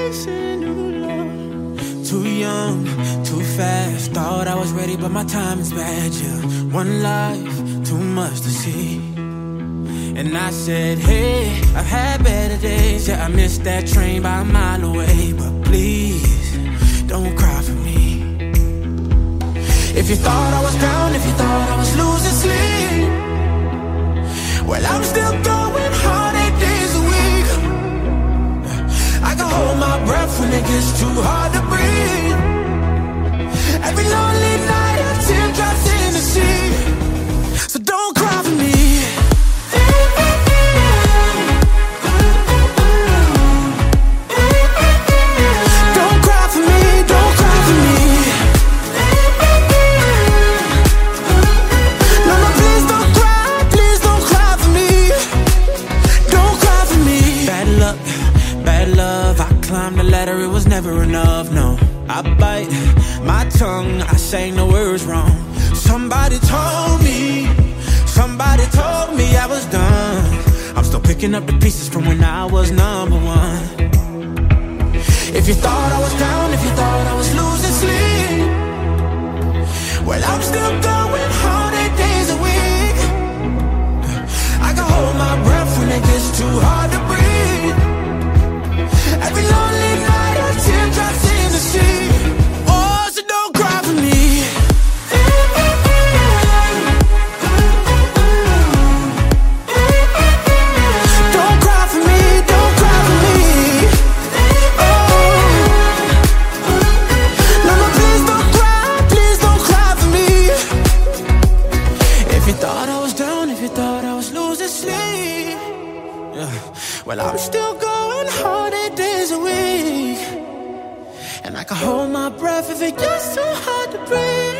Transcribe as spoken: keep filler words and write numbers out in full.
chasing new love. Too young, too fast. Thought I was ready, but my time is bad. Yeah, one life, too much to see. And I said, hey, I've had better days. Yeah, I missed that train by a mile away. But please, don't cry for me. If you thought I was down, if you thought I was losing sleep, well, I'm still going hard eight days a week. I can hold my breath when it gets too hard to breathe. Every lonely night, a tear drops in the sea. So don't cry for me. It was never enough, no. I bite my tongue, I say no words wrong. Somebody told me, somebody told me I was done. I'm still picking up the pieces from when I was number one. If you thought I was down, if you thought I was losing sleep, well, I'm still going hard eight days a week. I can hold my breath when it gets too hard to breathe. Every lonely night, a tear drops in the sea. Oh, so don't cry for me. Don't cry for me, don't cry for me. Oh, no, no, please don't cry, please don't cry for me. If you thought I was down, if you thought I was losing sleep, yeah, well, I'm still going hard eight days a week. And I can hold my breath if it gets too hard to breathe.